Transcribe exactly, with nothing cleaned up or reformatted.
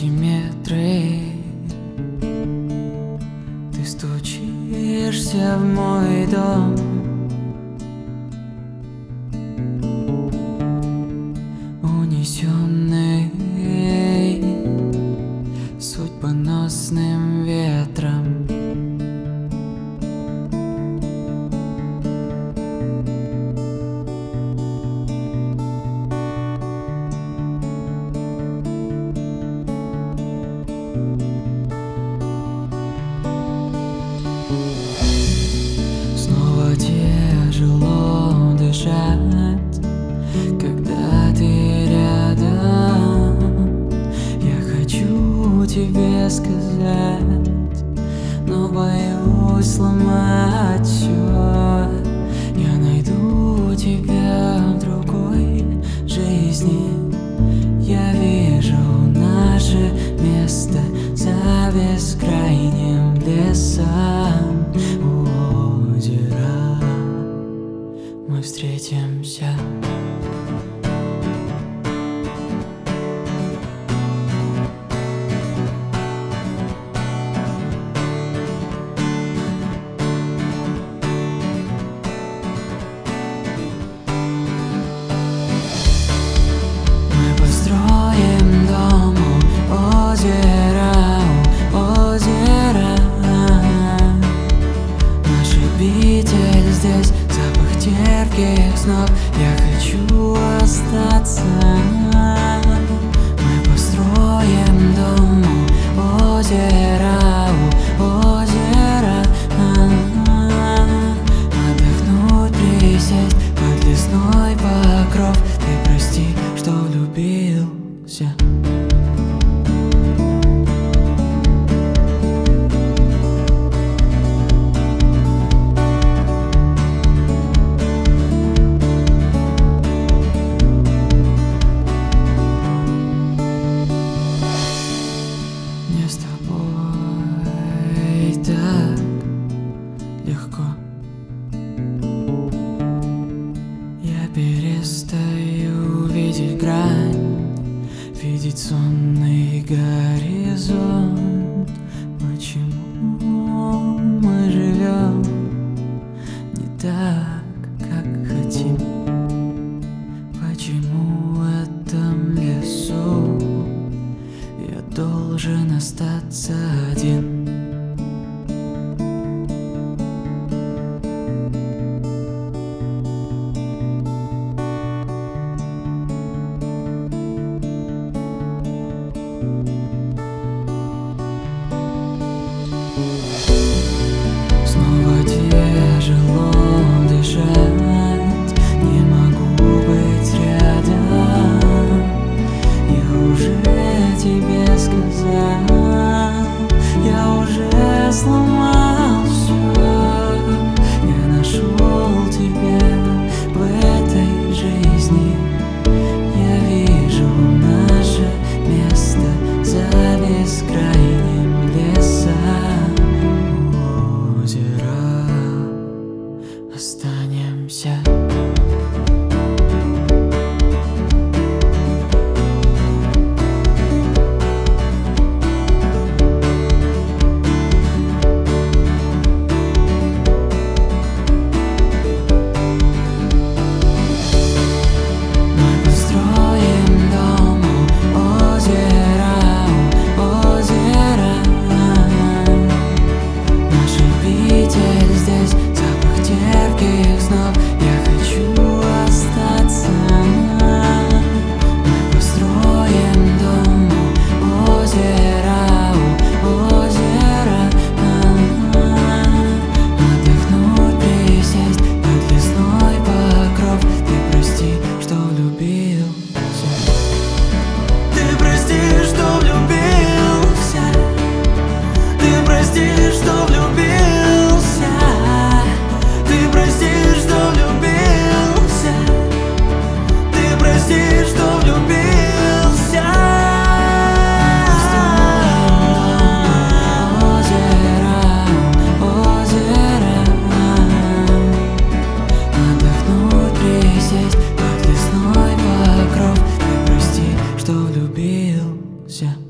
сантиметры. Ты стучишься в мой дом, унесенный судьбоносным ветром. Снова тяжело дышать, когда ты рядом. Я хочу тебе сказать, но боюсь сломать все. Я найду тебя в другой жизни. Я вижу наше место за бескрайним лесом. У озера мы встретимся. Построим дом у озера, у озера. Наш обитель здесь, запах терпких снов. Я хочу остаться. Мы построим дом у озера, у озера. Отдохнуть, присесть под лесной покров. Ты прости, что влюбился. Мне с тобой так легко. Я перестаю видеть грань, видеть сонный горизонт. Почему мы живем не так, как хотим? Почему в этом лесу я должен остаться один? Снова тяжело дышать, не могу быть рядом. Я уже тебе сказал, я уже сломал все. Я нашел тебя в этой жизни. Я вижу наше место за бескрайним лесом. У озера останемся. Здесь запах терпких снов. Я хочу остаться. Мы построим дом у озера, у озера. Отдохнуть, присесть под лесной покров. Ты прости, что влюбился. Ты прости, что влюбился. Ты прости, что влюбился. Ты прости, что влюбился. Ты прости, что влюбился. Озеро, озеро. Отдохнуть, присесть под лесной покров. Ты прости, что влюбился.